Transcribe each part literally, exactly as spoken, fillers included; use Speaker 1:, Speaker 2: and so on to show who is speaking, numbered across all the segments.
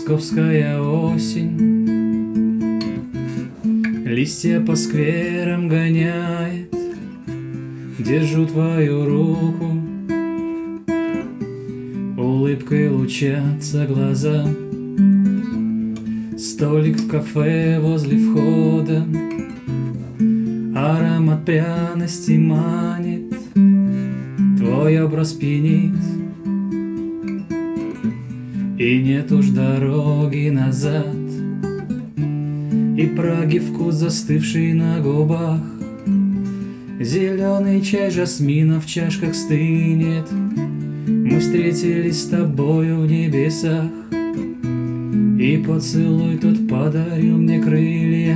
Speaker 1: Московская осень листья по скверам гоняет. Держу твою руку, улыбкой лучатся глаза. Столик в кафе возле входа, аромат пряности манит, твой образ пьянит. И нет уж дороги назад, и Праги вкус, застывший на губах. Зеленый чай жасмина в чашках стынет. Мы встретились с тобою в небесах, и поцелуй тот подарил мне крылья.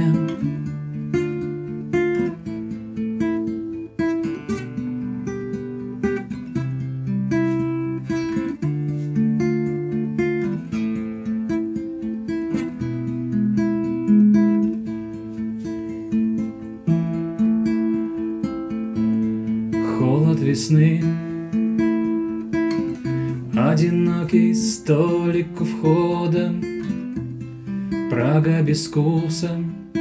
Speaker 1: Холод весны, одинокий столик у входа, Прага без вкуса,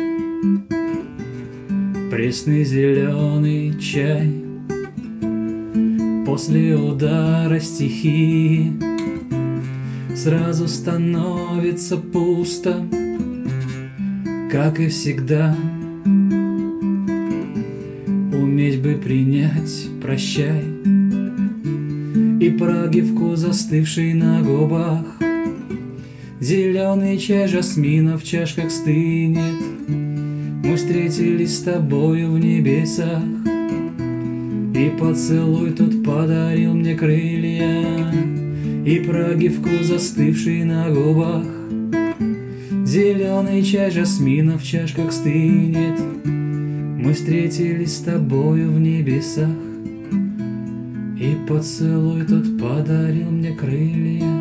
Speaker 1: пресный зеленый чай. После удара стихии сразу становится пусто, как и всегда. Уметь бы принять, прощай, и Праги вкус, застывший на губах. Зеленый чай жасмина в чашках стынет. Мы встретились с тобою в небесах, и поцелуй тот подарил мне крылья. И Праги вкус, застывший на губах. Зеленый чай жасмина в чашках стынет. Мы встретились с тобою в небесах, и поцелуй тот подарил мне крылья.